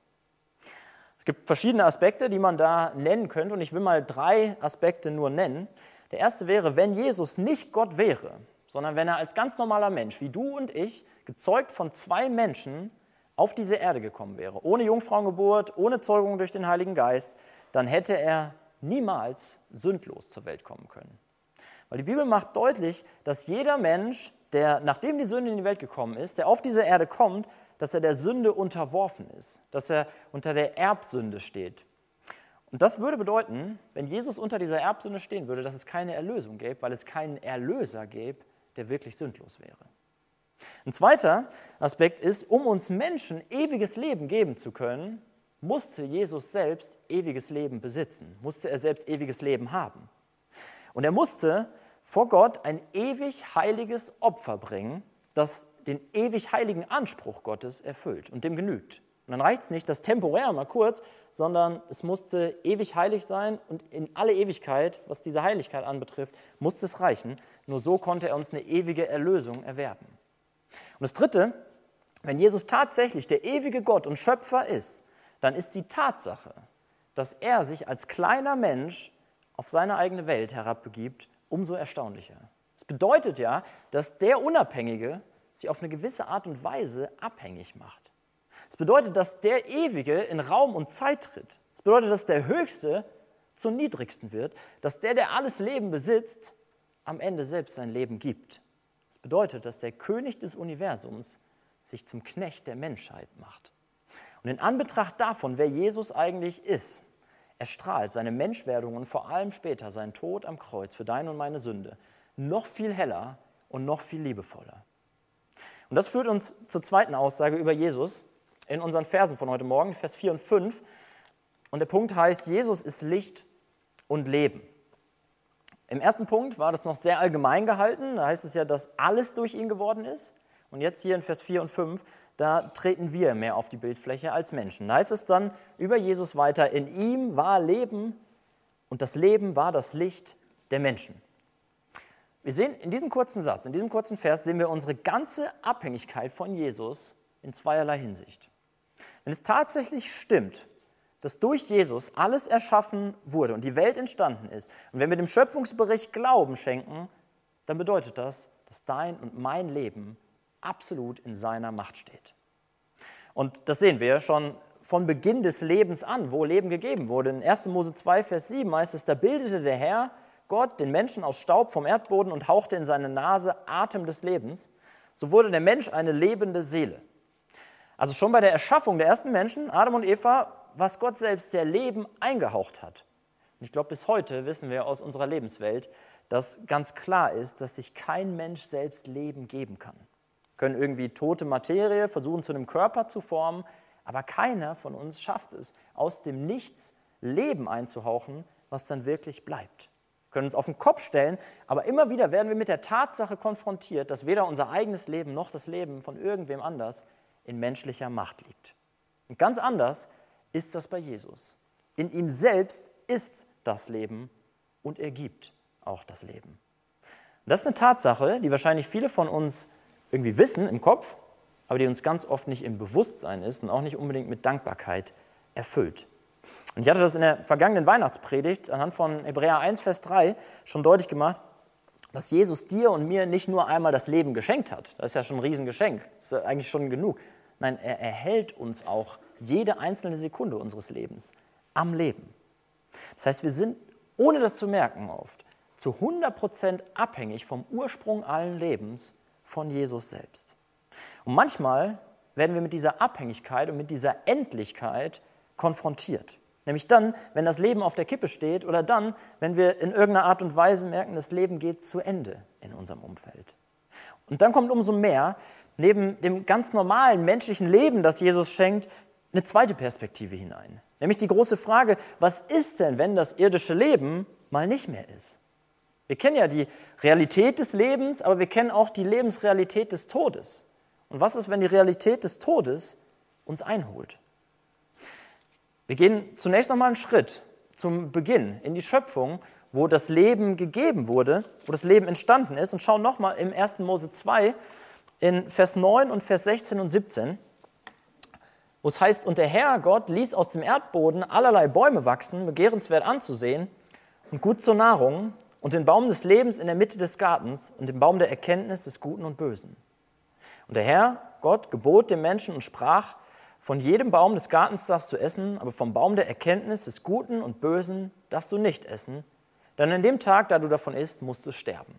Es gibt verschiedene Aspekte, die man da nennen könnte, und ich will mal drei Aspekte nur nennen. Der erste wäre, wenn Jesus nicht Gott wäre, sondern wenn er als ganz normaler Mensch, wie du und ich, gezeugt von zwei Menschen auf diese Erde gekommen wäre, ohne Jungfrauengeburt, ohne Zeugung durch den Heiligen Geist, dann hätte er niemals sündlos zur Welt kommen können. Weil die Bibel macht deutlich, dass jeder Mensch, der, nachdem die Sünde in die Welt gekommen ist, der auf diese Erde kommt, dass er der Sünde unterworfen ist, dass er unter der Erbsünde steht. Und das würde bedeuten, wenn Jesus unter dieser Erbsünde stehen würde, dass es keine Erlösung gäbe, weil es keinen Erlöser gäbe, der wirklich sündlos wäre. Ein zweiter Aspekt ist, um uns Menschen ewiges Leben geben zu können, musste Jesus selbst ewiges Leben besitzen, musste er selbst ewiges Leben haben. Und er musste vor Gott ein ewig heiliges Opfer bringen, das den ewig heiligen Anspruch Gottes erfüllt und dem genügt. Und dann reicht es nicht, das temporär mal kurz, sondern es musste ewig heilig sein und in alle Ewigkeit, was diese Heiligkeit anbetrifft, musste es reichen. Nur so konnte er uns eine ewige Erlösung erwerben. Und das Dritte, wenn Jesus tatsächlich der ewige Gott und Schöpfer ist, dann ist die Tatsache, dass er sich als kleiner Mensch auf seine eigene Welt herabbegibt, umso erstaunlicher. Das bedeutet ja, dass der Unabhängige sich auf eine gewisse Art und Weise abhängig macht. Das bedeutet, dass der Ewige in Raum und Zeit tritt. Das bedeutet, dass der Höchste zum Niedrigsten wird, dass der, der alles Leben besitzt, am Ende selbst sein Leben gibt. Das bedeutet, dass der König des Universums sich zum Knecht der Menschheit macht. Und in Anbetracht davon, wer Jesus eigentlich ist, er strahlt seine Menschwerdung und vor allem später seinen Tod am Kreuz für deine und meine Sünde noch viel heller und noch viel liebevoller. Und das führt uns zur zweiten Aussage über Jesus in unseren Versen von heute Morgen, Vers vier und fünf. Und der Punkt heißt, Jesus ist Licht und Leben. Im ersten Punkt war das noch sehr allgemein gehalten. Da heißt es ja, dass alles durch ihn geworden ist. Und jetzt hier in Vers vier und fünf, da treten wir mehr auf die Bildfläche als Menschen. Da heißt es dann über Jesus weiter, in ihm war Leben und das Leben war das Licht der Menschen. Wir sehen in diesem kurzen Satz, in diesem kurzen Vers, sehen wir unsere ganze Abhängigkeit von Jesus in zweierlei Hinsicht. Wenn es tatsächlich stimmt, dass durch Jesus alles erschaffen wurde und die Welt entstanden ist, und wenn wir dem Schöpfungsbericht Glauben schenken, dann bedeutet das, dass dein und mein Leben absolut in seiner Macht steht. Und das sehen wir schon von Beginn des Lebens an, wo Leben gegeben wurde. In erster Mose zwei, Vers sieben heißt es, da bildete der Herr, Gott, den Menschen aus Staub vom Erdboden und hauchte in seine Nase Atem des Lebens. So wurde der Mensch eine lebende Seele. Also schon bei der Erschaffung der ersten Menschen, Adam und Eva, was Gott selbst der Leben eingehaucht hat. Und ich glaube, bis heute wissen wir aus unserer Lebenswelt, dass ganz klar ist, dass sich kein Mensch selbst Leben geben kann. Wir können irgendwie tote Materie versuchen, zu einem Körper zu formen, aber keiner von uns schafft es, aus dem Nichts Leben einzuhauchen, was dann wirklich bleibt. Wir können uns auf den Kopf stellen, aber immer wieder werden wir mit der Tatsache konfrontiert, dass weder unser eigenes Leben noch das Leben von irgendwem anders in menschlicher Macht liegt. Und ganz anders ist das bei Jesus. In ihm selbst ist das Leben und er gibt auch das Leben. Und das ist eine Tatsache, die wahrscheinlich viele von uns irgendwie wissen im Kopf, aber die uns ganz oft nicht im Bewusstsein ist und auch nicht unbedingt mit Dankbarkeit erfüllt. Und ich hatte das in der vergangenen Weihnachtspredigt anhand von Hebräer eins, Vers drei schon deutlich gemacht, dass Jesus dir und mir nicht nur einmal das Leben geschenkt hat. Das ist ja schon ein Riesengeschenk, das ist ja eigentlich schon genug. Nein, er erhält uns auch jede einzelne Sekunde unseres Lebens am Leben. Das heißt, wir sind, ohne das zu merken oft, zu hundert Prozent abhängig vom Ursprung allen Lebens von Jesus selbst. Und manchmal werden wir mit dieser Abhängigkeit und mit dieser Endlichkeit konfrontiert. Nämlich dann, wenn das Leben auf der Kippe steht oder dann, wenn wir in irgendeiner Art und Weise merken, das Leben geht zu Ende in unserem Umfeld. Und dann kommt umso mehr, neben dem ganz normalen menschlichen Leben, das Jesus schenkt, eine zweite Perspektive hinein. Nämlich die große Frage, was ist denn, wenn das irdische Leben mal nicht mehr ist? Wir kennen ja die Realität des Lebens, aber wir kennen auch die Lebensrealität des Todes. Und was ist, wenn die Realität des Todes uns einholt? Wir gehen zunächst noch mal einen Schritt zum Beginn in die Schöpfung, wo das Leben gegeben wurde, wo das Leben entstanden ist und schauen noch mal im ersten Mose zwei in Vers neun und Vers sechzehn und siebzehn, wo es heißt, und der Herr Gott ließ aus dem Erdboden allerlei Bäume wachsen, begehrenswert anzusehen und gut zur Nahrung und den Baum des Lebens in der Mitte des Gartens und den Baum der Erkenntnis des Guten und Bösen. Und der Herr Gott gebot dem Menschen und sprach, von jedem Baum des Gartens darfst du essen, aber vom Baum der Erkenntnis des Guten und Bösen darfst du nicht essen, denn an dem Tag, da du davon isst, musst du sterben.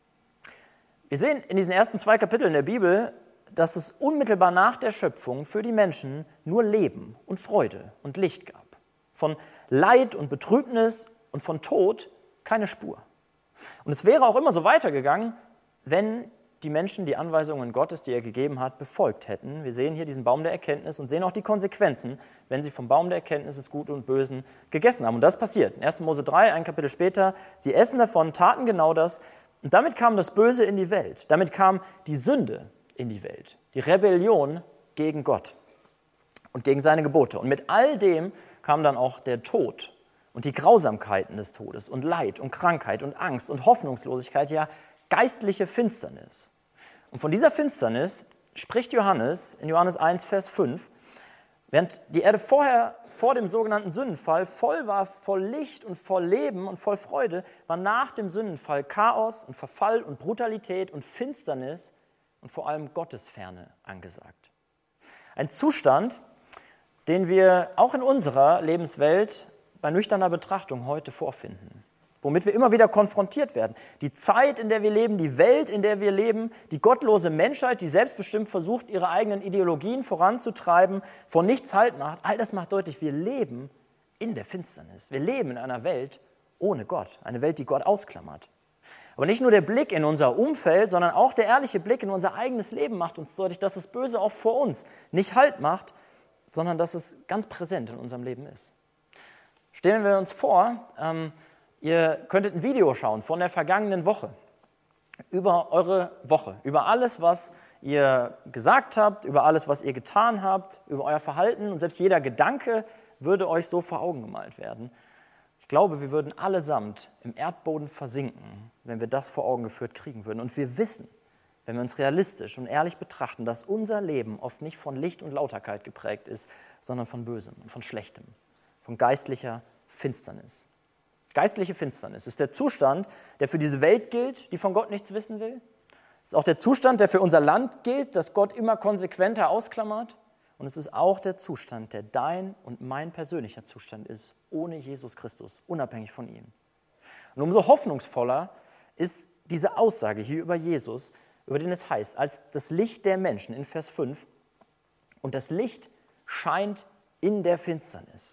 Wir sehen in diesen ersten zwei Kapiteln der Bibel, dass es unmittelbar nach der Schöpfung für die Menschen nur Leben und Freude und Licht gab. Von Leid und Betrübnis und von Tod keine Spur. Und es wäre auch immer so weitergegangen, wenn die Menschen die Anweisungen Gottes, die er gegeben hat, befolgt hätten. Wir sehen hier diesen Baum der Erkenntnis und sehen auch die Konsequenzen, wenn sie vom Baum der Erkenntnis des Guten und Bösen gegessen haben. Und das passiert. In erster Mose drei, ein Kapitel später, sie essen davon, taten genau das. Und damit kam das Böse in die Welt. Damit kam die Sünde in die Welt. Die Rebellion gegen Gott und gegen seine Gebote. Und mit all dem kam dann auch der Tod und die Grausamkeiten des Todes und Leid und Krankheit und Angst und Hoffnungslosigkeit, ja geistliche Finsternis. Und von dieser Finsternis spricht Johannes in Johannes eins, Vers fünf, während die Erde vorher vor dem sogenannten Sündenfall voll war, voll Licht und voll Leben und voll Freude, war nach dem Sündenfall Chaos und Verfall und Brutalität und Finsternis und vor allem Gottesferne angesagt. Ein Zustand, den wir auch in unserer Lebenswelt bei nüchterner Betrachtung heute vorfinden, womit wir immer wieder konfrontiert werden. Die Zeit, in der wir leben, die Welt, in der wir leben, die gottlose Menschheit, die selbstbestimmt versucht, ihre eigenen Ideologien voranzutreiben, vor nichts Halt macht, all das macht deutlich, wir leben in der Finsternis. Wir leben in einer Welt ohne Gott, eine Welt, die Gott ausklammert. Aber nicht nur der Blick in unser Umfeld, sondern auch der ehrliche Blick in unser eigenes Leben macht uns deutlich, dass das Böse auch vor uns nicht Halt macht, sondern dass es ganz präsent in unserem Leben ist. Stellen wir uns vor, ähm, ihr könntet ein Video schauen von der vergangenen Woche, über eure Woche, über alles, was ihr gesagt habt, über alles, was ihr getan habt, über euer Verhalten, und selbst jeder Gedanke würde euch so vor Augen gemalt werden. Ich glaube, wir würden allesamt im Erdboden versinken, wenn wir das vor Augen geführt kriegen würden. Und wir wissen, wenn wir uns realistisch und ehrlich betrachten, dass unser Leben oft nicht von Licht und Lauterkeit geprägt ist, sondern von Bösem und von Schlechtem, von geistlicher Finsternis. Geistliche Finsternis ist der Zustand, der für diese Welt gilt, die von Gott nichts wissen will. Es ist auch der Zustand, der für unser Land gilt, das Gott immer konsequenter ausklammert. Und es ist auch der Zustand, der dein und mein persönlicher Zustand ist, ohne Jesus Christus, unabhängig von ihm. Und umso hoffnungsvoller ist diese Aussage hier über Jesus, über den es heißt, als das Licht der Menschen in Vers fünf, und das Licht scheint in der Finsternis.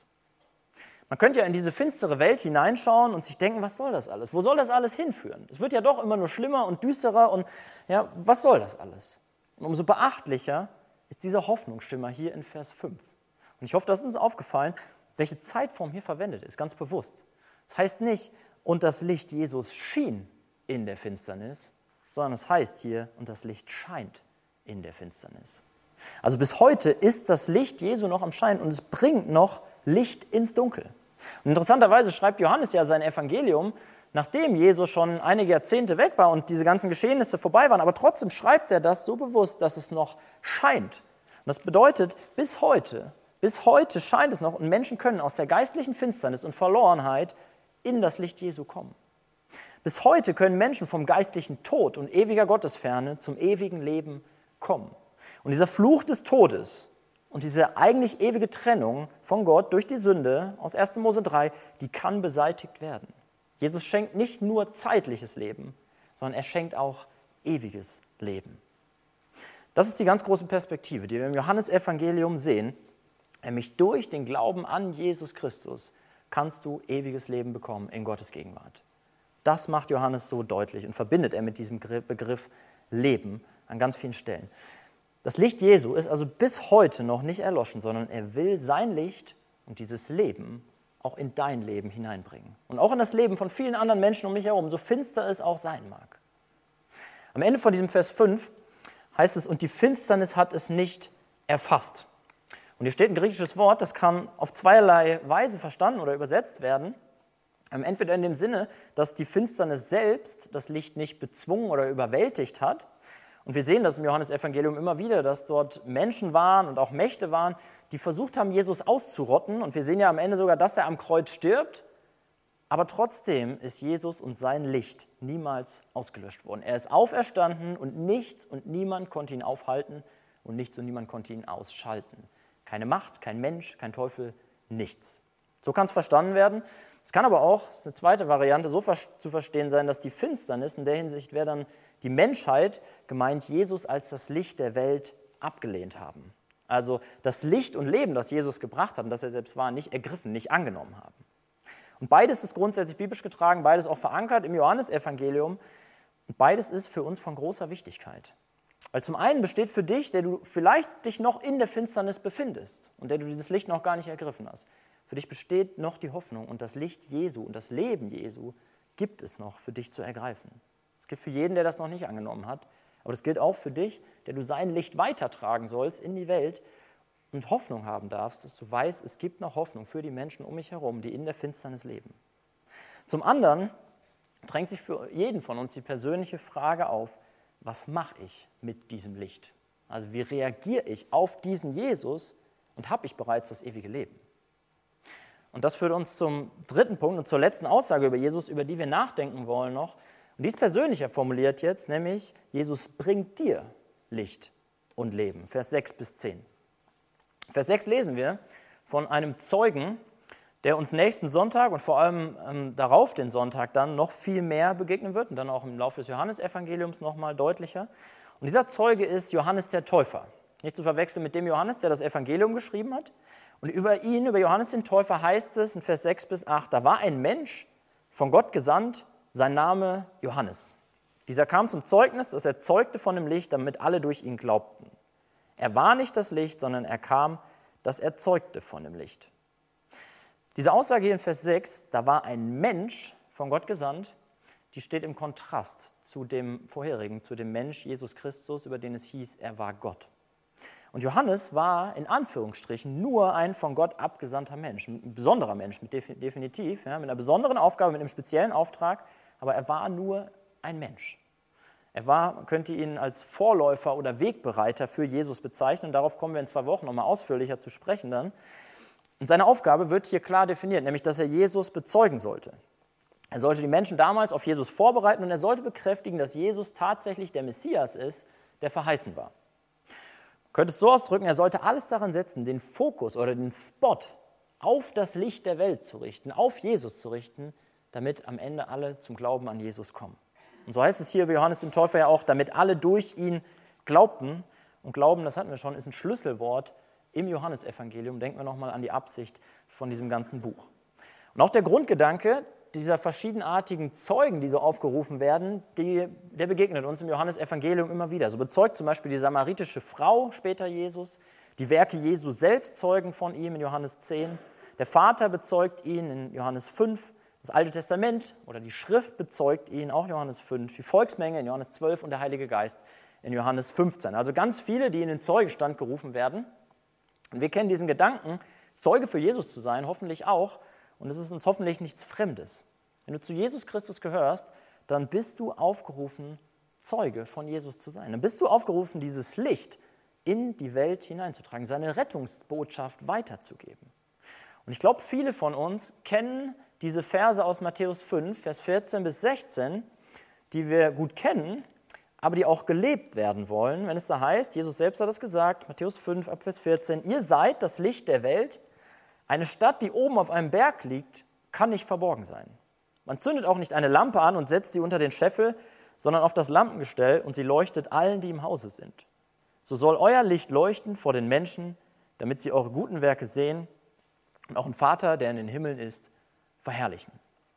Man könnte ja in diese finstere Welt hineinschauen und sich denken, was soll das alles? Wo soll das alles hinführen? Es wird ja doch immer nur schlimmer und düsterer und ja, was soll das alles? Und umso beachtlicher ist dieser Hoffnungsschimmer hier in Vers fünf. Und ich hoffe, das ist uns aufgefallen, welche Zeitform hier verwendet ist, ganz bewusst. Das heißt nicht, und das Licht Jesus schien in der Finsternis, sondern es heißt hier, und das Licht scheint in der Finsternis. Also bis heute ist das Licht Jesu noch am Schein und es bringt noch Licht ins Dunkel. Und interessanterweise schreibt Johannes ja sein Evangelium, nachdem Jesus schon einige Jahrzehnte weg war und diese ganzen Geschehnisse vorbei waren, aber trotzdem schreibt er das so bewusst, dass es noch scheint. Und das bedeutet, bis heute, bis heute scheint es noch und Menschen können aus der geistlichen Finsternis und Verlorenheit in das Licht Jesu kommen. Bis heute können Menschen vom geistlichen Tod und ewiger Gottesferne zum ewigen Leben kommen. Und dieser Fluch des Todes und diese eigentlich ewige Trennung von Gott durch die Sünde aus erster Mose drei, die kann beseitigt werden. Jesus schenkt nicht nur zeitliches Leben, sondern er schenkt auch ewiges Leben. Das ist die ganz große Perspektive, die wir im Johannesevangelium sehen. Nämlich durch den Glauben an Jesus Christus kannst du ewiges Leben bekommen in Gottes Gegenwart. Das macht Johannes so deutlich und verbindet er mit diesem Begriff Leben an ganz vielen Stellen. Das Licht Jesu ist also bis heute noch nicht erloschen, sondern er will sein Licht und dieses Leben auch in dein Leben hineinbringen. Und auch in das Leben von vielen anderen Menschen um mich herum, so finster es auch sein mag. Am Ende von diesem Vers fünf heißt es, und die Finsternis hat es nicht erfasst. Und hier steht ein griechisches Wort, das kann auf zweierlei Weise verstanden oder übersetzt werden. Entweder in dem Sinne, dass die Finsternis selbst das Licht nicht bezwungen oder überwältigt hat. Und wir sehen das im Johannesevangelium immer wieder, dass dort Menschen waren und auch Mächte waren, die versucht haben, Jesus auszurotten. Und wir sehen ja am Ende sogar, dass er am Kreuz stirbt. Aber trotzdem ist Jesus und sein Licht niemals ausgelöscht worden. Er ist auferstanden und nichts und niemand konnte ihn aufhalten und nichts und niemand konnte ihn ausschalten. Keine Macht, kein Mensch, kein Teufel, nichts. So kann es verstanden werden. Es kann aber auch, das ist eine zweite Variante, so zu verstehen sein, dass die Finsternis, in der Hinsicht wäre dann die Menschheit, gemeint Jesus als das Licht der Welt, abgelehnt haben. Also das Licht und Leben, das Jesus gebracht hat und das er selbst war, nicht ergriffen, nicht angenommen haben. Und beides ist grundsätzlich biblisch getragen, beides auch verankert im Johannesevangelium und beides ist für uns von großer Wichtigkeit. Weil zum einen besteht für dich, der du vielleicht dich noch in der Finsternis befindest und der du dieses Licht noch gar nicht ergriffen hast, für dich besteht noch die Hoffnung und das Licht Jesu und das Leben Jesu gibt es noch für dich zu ergreifen. Es gibt für jeden, der das noch nicht angenommen hat, Aber das gilt auch für dich, der du sein Licht weitertragen sollst in die Welt und Hoffnung haben darfst, dass du weißt, es gibt noch Hoffnung für die Menschen um mich herum, die in der Finsternis leben. Zum anderen drängt sich für jeden von uns die persönliche Frage auf, was mache ich mit diesem Licht? Also wie reagiere ich auf diesen Jesus und habe ich bereits das ewige Leben? Und das führt uns zum dritten Punkt und zur letzten Aussage über Jesus, über die wir nachdenken wollen noch. Und die ist persönlicher formuliert jetzt, nämlich Jesus bringt dir Licht und Leben. Vers sechs bis zehn. Vers sechs lesen wir von einem Zeugen, der uns nächsten Sonntag und vor allem ähm, darauf den Sonntag dann noch viel mehr begegnen wird und dann auch im Laufe des Johannesevangeliums noch mal deutlicher. Und dieser Zeuge ist Johannes der Täufer. Nicht zu verwechseln mit dem Johannes, der das Evangelium geschrieben hat. Und über ihn, über Johannes den Täufer heißt es in Vers sechs bis acht, da war ein Mensch von Gott gesandt, sein Name Johannes. Dieser kam zum Zeugnis, dass er zeugte von dem Licht, damit alle durch ihn glaubten. Er war nicht das Licht, sondern er kam, dass er zeugte von dem Licht. Diese Aussage hier in Vers sechs, da war ein Mensch von Gott gesandt, die steht im Kontrast zu dem vorherigen, zu dem Mensch Jesus Christus, über den es hieß, er war Gott. Und Johannes war in Anführungsstrichen nur ein von Gott abgesandter Mensch, ein besonderer Mensch, definitiv, ja, mit einer besonderen Aufgabe, mit einem speziellen Auftrag, aber er war nur ein Mensch. Er war, man könnte ihn als Vorläufer oder Wegbereiter für Jesus bezeichnen, darauf kommen wir in zwei Wochen nochmal ausführlicher zu sprechen dann. Und seine Aufgabe wird hier klar definiert, nämlich, dass er Jesus bezeugen sollte. Er sollte die Menschen damals auf Jesus vorbereiten und er sollte bekräftigen, dass Jesus tatsächlich der Messias ist, der verheißen war. Man könnte es so ausdrücken, er sollte alles daran setzen, den Fokus oder den Spot auf das Licht der Welt zu richten, auf Jesus zu richten, damit am Ende alle zum Glauben an Jesus kommen. Und so heißt es hier bei Johannes den Täufer ja auch, damit alle durch ihn glaubten. Und Glauben, das hatten wir schon, ist ein Schlüsselwort im Johannesevangelium. Denken wir nochmal an die Absicht von diesem ganzen Buch. Und auch der Grundgedanke dieser verschiedenartigen Zeugen, die so aufgerufen werden, die, der begegnet uns im Johannesevangelium immer wieder. So bezeugt zum Beispiel die samaritische Frau später Jesus, die Werke Jesu selbst zeugen von ihm in Johannes zehn, der Vater bezeugt ihn in Johannes fünf, das Alte Testament oder die Schrift bezeugt ihn, auch Johannes fünf, die Volksmenge in Johannes zwölf und der Heilige Geist in Johannes fünfzehn. Also ganz viele, die in den Zeugenstand gerufen werden. Und wir kennen diesen Gedanken, Zeuge für Jesus zu sein, hoffentlich auch. Und es ist uns hoffentlich nichts Fremdes. Wenn du zu Jesus Christus gehörst, dann bist du aufgerufen, Zeuge von Jesus zu sein. Dann bist du aufgerufen, dieses Licht in die Welt hineinzutragen, seine Rettungsbotschaft weiterzugeben. Und ich glaube, viele von uns kennen diese Verse aus Matthäus fünf, Vers vierzehn bis sechzehn, die wir gut kennen, aber die auch gelebt werden wollen, wenn es da heißt, Jesus selbst hat es gesagt, Matthäus fünf, ab Vers vierzehn, ihr seid das Licht der Welt. Eine Stadt, die oben auf einem Berg liegt, kann nicht verborgen sein. Man zündet auch nicht eine Lampe an und setzt sie unter den Scheffel, sondern auf das Lampengestell und sie leuchtet allen, die im Hause sind. So soll euer Licht leuchten vor den Menschen, damit sie eure guten Werke sehen und auch einen Vater, der in den Himmeln ist, verherrlichen.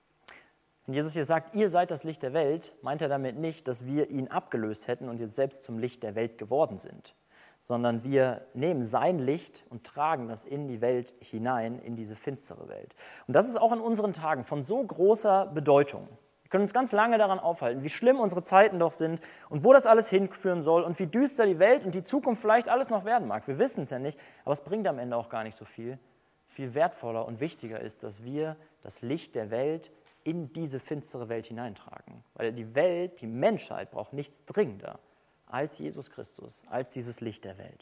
Wenn Jesus hier sagt, ihr seid das Licht der Welt, meint er damit nicht, dass wir ihn abgelöst hätten und jetzt selbst zum Licht der Welt geworden sind, sondern wir nehmen sein Licht und tragen das in die Welt hinein, in diese finstere Welt. Und das ist auch in unseren Tagen von so großer Bedeutung. Wir können uns ganz lange daran aufhalten, wie schlimm unsere Zeiten doch sind und wo das alles hinführen soll und wie düster die Welt und die Zukunft vielleicht alles noch werden mag. Wir wissen es ja nicht, aber es bringt am Ende auch gar nicht so viel. Viel wertvoller und wichtiger ist, dass wir das Licht der Welt in diese finstere Welt hineintragen. Weil die Welt, die Menschheit braucht nichts dringender als Jesus Christus, als dieses Licht der Welt.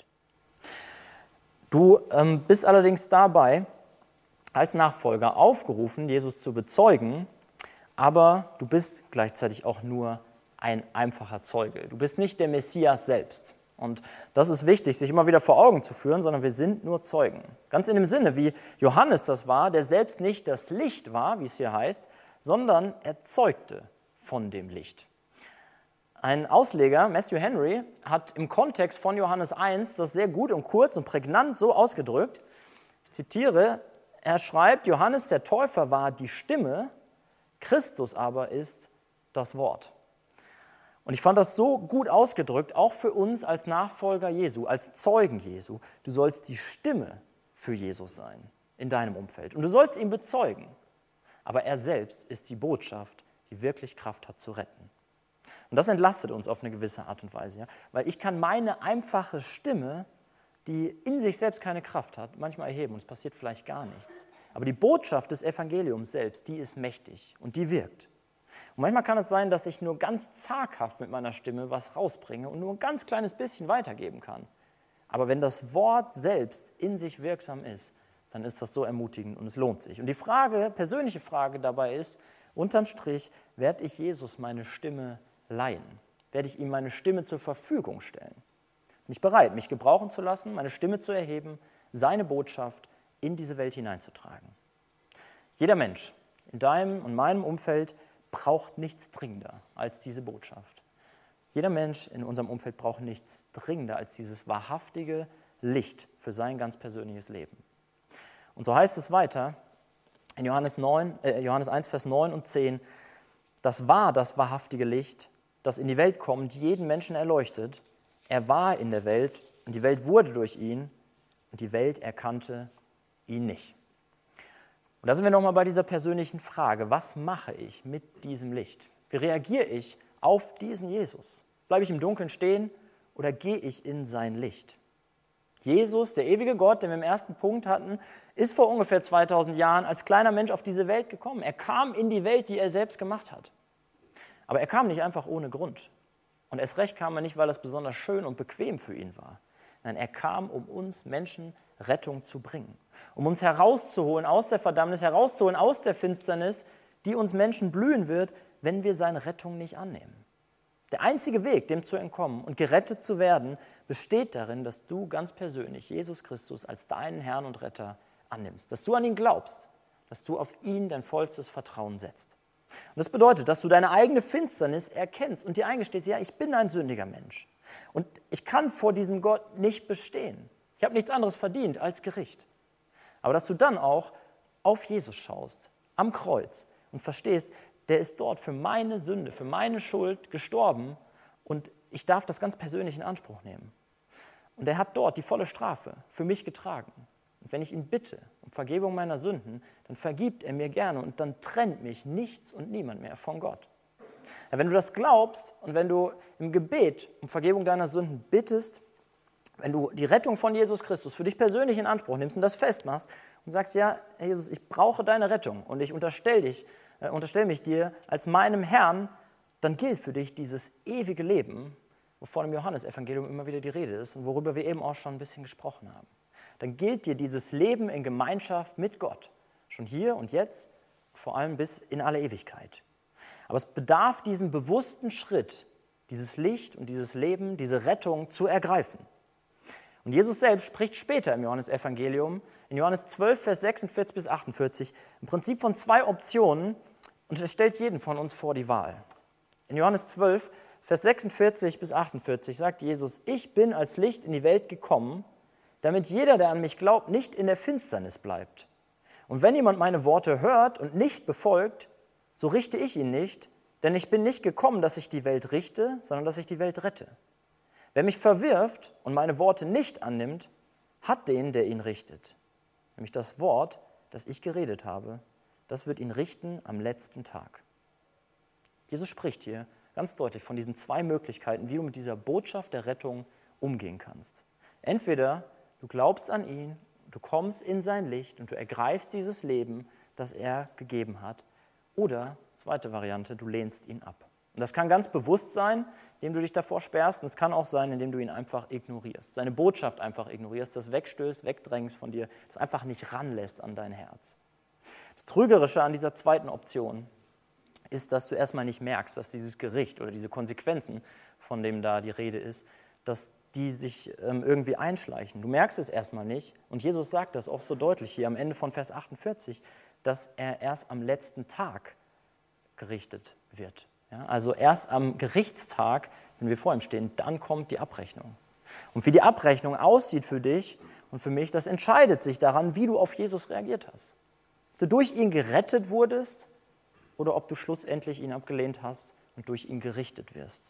Du ähm, bist allerdings dabei, als Nachfolger aufgerufen, Jesus zu bezeugen, aber du bist gleichzeitig auch nur ein einfacher Zeuge. Du bist nicht der Messias selbst. Und das ist wichtig, sich immer wieder vor Augen zu führen, sondern wir sind nur Zeugen. Ganz in dem Sinne, wie Johannes das war, der selbst nicht das Licht war, wie es hier heißt, sondern er zeugte von dem Licht. Ein Ausleger, Matthew Henry, hat im Kontext von Johannes eins das sehr gut und kurz und prägnant so ausgedrückt. Ich zitiere, er schreibt, Johannes der Täufer war die Stimme, Christus aber ist das Wort. Und ich fand das so gut ausgedrückt, auch für uns als Nachfolger Jesu, als Zeugen Jesu. Du sollst die Stimme für Jesus sein in deinem Umfeld und du sollst ihn bezeugen. Aber er selbst ist die Botschaft, die wirklich Kraft hat zu retten. Und das entlastet uns auf eine gewisse Art und Weise, ja? Weil ich kann meine einfache Stimme, die in sich selbst keine Kraft hat, manchmal erheben und es passiert vielleicht gar nichts. Aber die Botschaft des Evangeliums selbst, die ist mächtig und die wirkt. Und manchmal kann es sein, dass ich nur ganz zaghaft mit meiner Stimme was rausbringe und nur ein ganz kleines bisschen weitergeben kann. Aber wenn das Wort selbst in sich wirksam ist, dann ist das so ermutigend und es lohnt sich. Und die Frage, persönliche Frage dabei ist, unterm Strich, werde ich Jesus meine Stimme leihen? Werde ich ihm meine Stimme zur Verfügung stellen? Bin ich bereit, mich gebrauchen zu lassen, meine Stimme zu erheben, seine Botschaft in diese Welt hineinzutragen? Jeder Mensch in deinem und meinem Umfeld braucht nichts dringender als diese Botschaft. Jeder Mensch in unserem Umfeld braucht nichts dringender als dieses wahrhaftige Licht für sein ganz persönliches Leben. Und so heißt es weiter in Johannes, neun, äh, Johannes eins, Vers neun und zehn, das war das wahrhaftige Licht, das in die Welt kommt, jeden Menschen erleuchtet. Er war in der Welt und die Welt wurde durch ihn und die Welt erkannte ihn nicht. Und da sind wir nochmal bei dieser persönlichen Frage, was mache ich mit diesem Licht? Wie reagiere ich auf diesen Jesus? Bleibe ich im Dunkeln stehen oder gehe ich in sein Licht? Jesus, der ewige Gott, den wir im ersten Punkt hatten, ist vor ungefähr zweitausend Jahren als kleiner Mensch auf diese Welt gekommen. Er kam in die Welt, die er selbst gemacht hat. Aber er kam nicht einfach ohne Grund. Und erst recht kam er nicht, weil es besonders schön und bequem für ihn war. Nein, er kam, um uns Menschen Rettung zu bringen. Um uns herauszuholen aus der Verdammnis, herauszuholen aus der Finsternis, die uns Menschen blühen wird, wenn wir seine Rettung nicht annehmen. Der einzige Weg, dem zu entkommen und gerettet zu werden, besteht darin, dass du ganz persönlich Jesus Christus als deinen Herrn und Retter annimmst. Dass du an ihn glaubst, dass du auf ihn dein vollstes Vertrauen setzt. Und das bedeutet, dass du deine eigene Finsternis erkennst und dir eingestehst, ja, ich bin ein sündiger Mensch. Und ich kann vor diesem Gott nicht bestehen. Ich habe nichts anderes verdient als Gericht. Aber dass du dann auch auf Jesus schaust, am Kreuz, und verstehst, der ist dort für meine Sünde, für meine Schuld gestorben und ich darf das ganz persönlich in Anspruch nehmen. Und er hat dort die volle Strafe für mich getragen. Und wenn ich ihn bitte um Vergebung meiner Sünden, dann vergibt er mir gerne und dann trennt mich nichts und niemand mehr von Gott. Ja, wenn du das glaubst und wenn du im Gebet um Vergebung deiner Sünden bittest, wenn du die Rettung von Jesus Christus für dich persönlich in Anspruch nimmst und das festmachst und sagst, ja, Herr Jesus, ich brauche deine Rettung und ich unterstelle dich, äh, unterstelle mich dir als meinem Herrn, dann gilt für dich dieses ewige Leben, wovon im Johannesevangelium immer wieder die Rede ist und worüber wir eben auch schon ein bisschen gesprochen haben. Dann gilt dir dieses Leben in Gemeinschaft mit Gott, schon hier und jetzt, vor allem bis in alle Ewigkeit. Aber es bedarf diesen bewussten Schritt, dieses Licht und dieses Leben, diese Rettung zu ergreifen. Und Jesus selbst spricht später im Johannesevangelium, in Johannes zwölf, Vers sechsundvierzig bis achtundvierzig, im Prinzip von zwei Optionen und er stellt jeden von uns vor die Wahl. In Johannes zwölf, Vers sechsundvierzig bis achtundvierzig sagt Jesus, ich bin als Licht in die Welt gekommen, damit jeder, der an mich glaubt, nicht in der Finsternis bleibt. Und wenn jemand meine Worte hört und nicht befolgt, so richte ich ihn nicht, denn ich bin nicht gekommen, dass ich die Welt richte, sondern dass ich die Welt rette. Wer mich verwirft und meine Worte nicht annimmt, hat den, der ihn richtet. Nämlich das Wort, das ich geredet habe, das wird ihn richten am letzten Tag. Jesus spricht hier ganz deutlich von diesen zwei Möglichkeiten, wie du mit dieser Botschaft der Rettung umgehen kannst. Entweder du glaubst an ihn, du kommst in sein Licht und du ergreifst dieses Leben, das er gegeben hat. Oder, zweite Variante, du lehnst ihn ab. Und das kann ganz bewusst sein, indem du dich davor sperrst. Und es kann auch sein, indem du ihn einfach ignorierst. Seine Botschaft einfach ignorierst, das wegstößt, wegdrängst von dir, das einfach nicht ranlässt an dein Herz. Das Trügerische an dieser zweiten Option ist, dass du erstmal nicht merkst, dass dieses Gericht oder diese Konsequenzen, von dem da die Rede ist, dass die sich ähm, irgendwie einschleichen. Du merkst es erstmal nicht. Und Jesus sagt das auch so deutlich hier am Ende von Vers achtundvierzig, dass er erst am letzten Tag gerichtet wird. Ja, also erst am Gerichtstag, wenn wir vor ihm stehen, dann kommt die Abrechnung. Und wie die Abrechnung aussieht für dich und für mich, das entscheidet sich daran, wie du auf Jesus reagiert hast. Ob du durch ihn gerettet wurdest oder ob du schlussendlich ihn abgelehnt hast und durch ihn gerichtet wirst.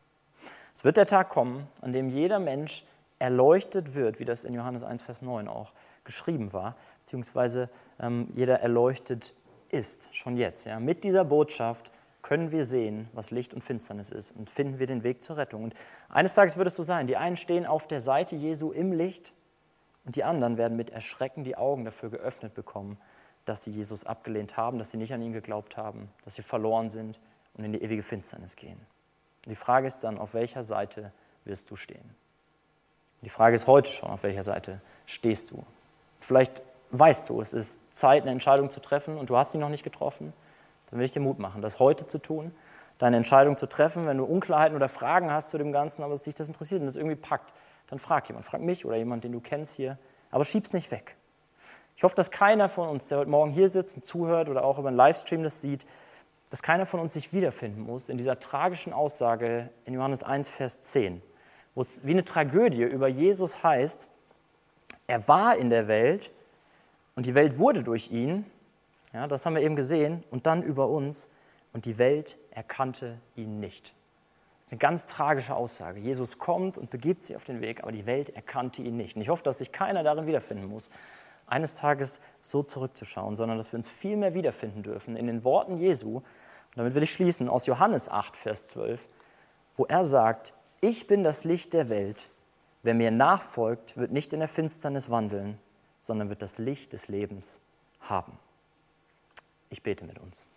Es wird der Tag kommen, an dem jeder Mensch erleuchtet wird, wie das in Johannes eins, Vers neun auch geschrieben war, beziehungsweise ähm, jeder erleuchtet ist, schon jetzt, ja, mit dieser Botschaft, können wir sehen, was Licht und Finsternis ist und finden wir den Weg zur Rettung. Und eines Tages wird es so sein, die einen stehen auf der Seite Jesu im Licht und die anderen werden mit Erschrecken die Augen dafür geöffnet bekommen, dass sie Jesus abgelehnt haben, dass sie nicht an ihn geglaubt haben, dass sie verloren sind und in die ewige Finsternis gehen. Und die Frage ist dann, auf welcher Seite wirst du stehen? Die Frage ist heute schon, auf welcher Seite stehst du? Vielleicht weißt du, es ist Zeit, eine Entscheidung zu treffen und du hast sie noch nicht getroffen. Dann will ich dir Mut machen, das heute zu tun, deine Entscheidung zu treffen. Wenn du Unklarheiten oder Fragen hast zu dem Ganzen, aber es dich das interessiert und es irgendwie packt, dann frag jemand. Frag mich oder jemand, den du kennst hier. Aber schieb's nicht weg. Ich hoffe, dass keiner von uns, der heute Morgen hier sitzt und zuhört oder auch über einen Livestream das sieht, dass keiner von uns sich wiederfinden muss in dieser tragischen Aussage in Johannes eins, Vers zehn, wo es wie eine Tragödie über Jesus heißt, er war in der Welt und die Welt wurde durch ihn, ja, das haben wir eben gesehen, und dann über uns und die Welt erkannte ihn nicht. Das ist eine ganz tragische Aussage. Jesus kommt und begibt sich auf den Weg, aber die Welt erkannte ihn nicht. Und ich hoffe, dass sich keiner darin wiederfinden muss, eines Tages so zurückzuschauen, sondern dass wir uns viel mehr wiederfinden dürfen in den Worten Jesu. Und damit will ich schließen aus Johannes acht, Vers zwölf, wo er sagt, ich bin das Licht der Welt. Wer mir nachfolgt, wird nicht in der Finsternis wandeln, sondern wird das Licht des Lebens haben. Ich bete mit uns.